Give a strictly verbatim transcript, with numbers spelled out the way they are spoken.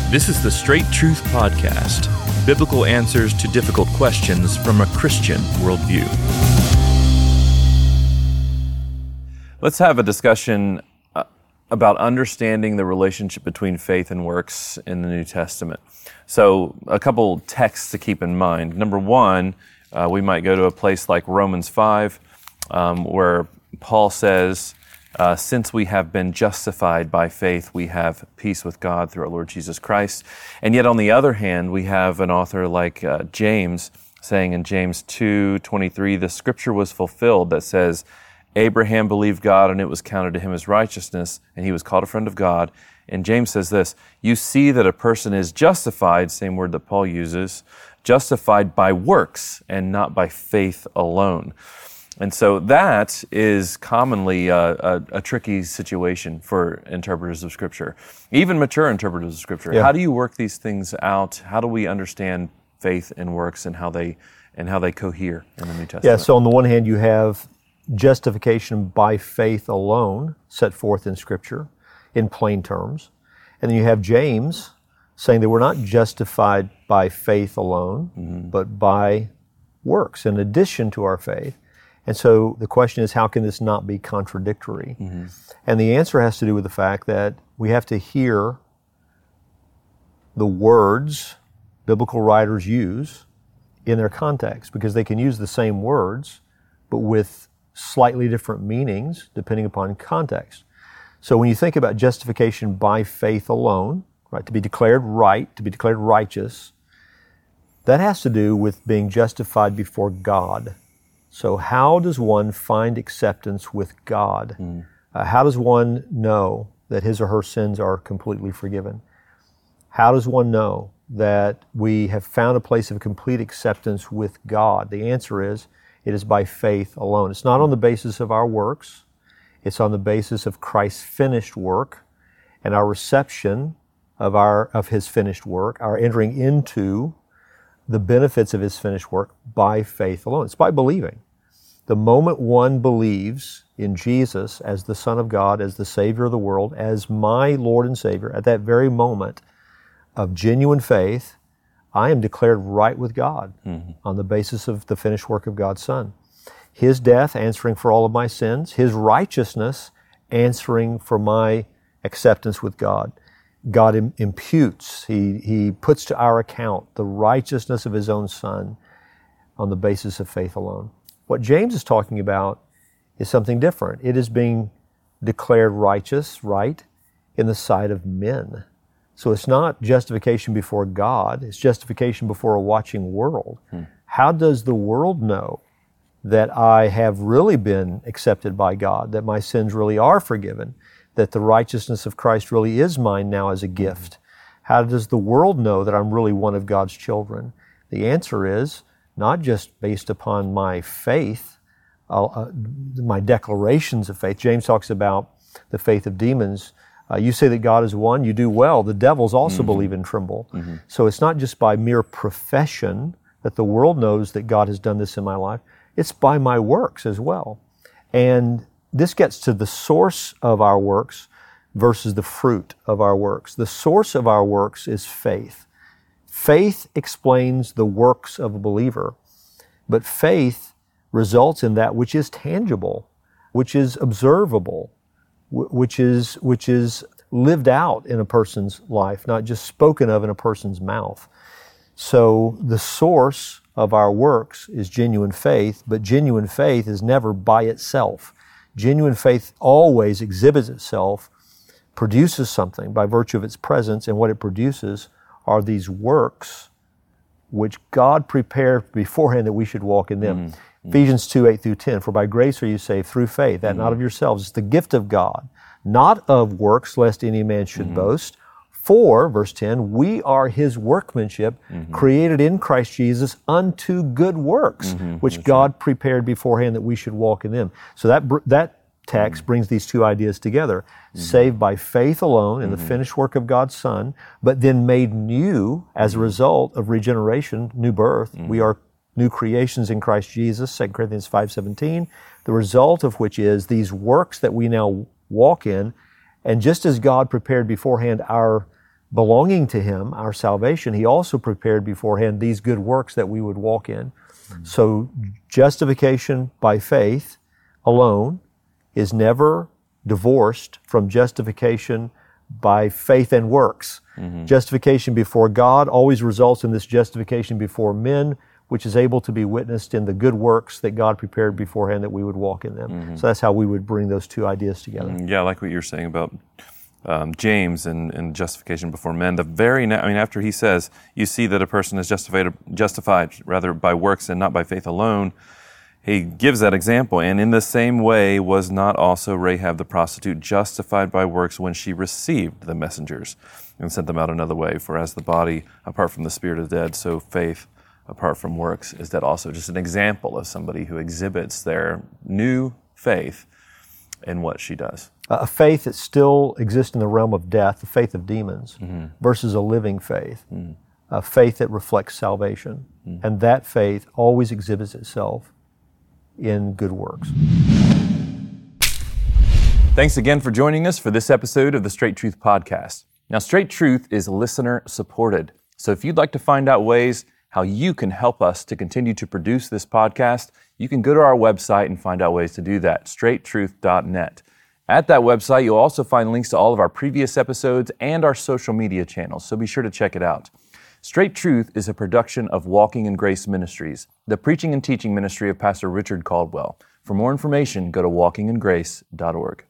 This is the Straight Truth Podcast, biblical answers to difficult questions from a Christian worldview. Let's have a discussion uh, about understanding the relationship between faith and works in the New Testament. So, a couple texts to keep in mind. Number one, uh, we might go to a place like Romans five, um, where Paul says, Uh, since we have been justified by faith, we have peace with God through our Lord Jesus Christ. And yet, on the other hand, we have an author like uh, James saying in James two twenty-three, the scripture was fulfilled that says, Abraham believed God and it was counted to him as righteousness, and he was called a friend of God. And James says this, you see that a person is justified, same word that Paul uses, justified by works and not by faith alone. And so that is commonly a, a, a tricky situation for interpreters of Scripture, even mature interpreters of Scripture. Yeah. How do you work these things out? How do we understand faith and works and how they and how they cohere in the New Testament? Yeah. So on the one hand, you have justification by faith alone set forth in Scripture in plain terms, and then you have James saying that we're not justified by faith alone, mm-hmm. but by works in addition to our faith. And so the question is, how can this not be contradictory? Mm-hmm. And the answer has to do with the fact that we have to hear the words biblical writers use in their context, because they can use the same words, but with slightly different meanings depending upon context. So when you think about justification by faith alone, right, to be declared right, to be declared righteous, that has to do with being justified before God. So how does one find acceptance with God? Mm. Uh, how does one know that his or her sins are completely forgiven? How does one know that we have found a place of complete acceptance with God? The answer is, it is by faith alone. It's not on the basis of our works. It's on the basis of Christ's finished work and our reception of our of His finished work, our entering into the benefits of His finished work by faith alone. It's by believing. The moment one believes in Jesus as the Son of God, as the Savior of the world, as my Lord and Savior, at that very moment of genuine faith, I am declared right with God mm-hmm. on the basis of the finished work of God's Son. His death answering for all of my sins, His righteousness answering for my acceptance with God. God im- imputes, he, he puts to our account the righteousness of His own Son on the basis of faith alone. What James is talking about is something different. It is being declared righteous, right, in the sight of men. So it's not justification before God, it's justification before a watching world. Hmm. How does the world know that I have really been accepted by God, that my sins really are forgiven, that the righteousness of Christ really is mine now as a gift? How does the world know that I'm really one of God's children? The answer is not just based upon my faith, uh, uh, my declarations of faith. James talks about the faith of demons. Uh, you say that God is one, you do well. The devils also mm-hmm. believe and tremble. Mm-hmm. So it's not just by mere profession that the world knows that God has done this in my life. It's by my works as well. And this gets to the source of our works versus the fruit of our works. The source of our works is faith. Faith explains the works of a believer, but faith results in that which is tangible, which is observable, which is which is lived out in a person's life, not just spoken of in a person's mouth. So the source of our works is genuine faith, but genuine faith is never by itself. Genuine faith always exhibits itself, produces something by virtue of its presence, and what it produces are these works which God prepared beforehand that we should walk in them. Mm-hmm. Ephesians two, eight through ten, for by grace are you saved through faith, that mm-hmm. not of yourselves. It's the gift of God, not of works, lest any man should mm-hmm. boast. For, verse ten, we are His workmanship, mm-hmm. created in Christ Jesus unto good works, mm-hmm. which That's God right. prepared beforehand that we should walk in them. So that that text mm-hmm. brings these two ideas together. Mm-hmm. Saved by faith alone in mm-hmm. the finished work of God's Son, but then made new as mm-hmm. a result of regeneration, new birth. Mm-hmm. We are new creations in Christ Jesus, Second Corinthians five seventeen, the result of which is these works that we now walk in. And just as God prepared beforehand our belonging to Him, our salvation, He also prepared beforehand these good works that we would walk in. Mm-hmm. So justification by faith alone is never divorced from justification by faith and works. Mm-hmm. Justification before God always results in this justification before men, which is able to be witnessed in the good works that God prepared beforehand that we would walk in them. Mm-hmm. So that's how we would bring those two ideas together. Yeah, I like what you're saying about um, James and, and justification before men. The very, na- I mean, after he says, you see that a person is justified, justified rather by works and not by faith alone, he gives that example. And in the same way was not also Rahab the prostitute justified by works when she received the messengers and sent them out another way? For as the body apart from the spirit is dead, so faith apart from works is dead also. Just an example of somebody who exhibits their new faith in what she does. A faith that still exists in the realm of death, the faith of demons, mm-hmm. versus a living faith, mm-hmm. a faith that reflects salvation. Mm-hmm. And that faith always exhibits itself in good works. Thanks again for joining us for this episode of the Straight Truth Podcast. Now, Straight Truth is listener supported. So if you'd like to find out ways how you can help us to continue to produce this podcast, you can go to our website and find out ways to do that, straight truth dot net. At that website, you'll also find links to all of our previous episodes and our social media channels, so be sure to check it out. Straight Truth is a production of Walking in Grace Ministries, the preaching and teaching ministry of Pastor Richard Caldwell. For more information, go to walking in grace dot org.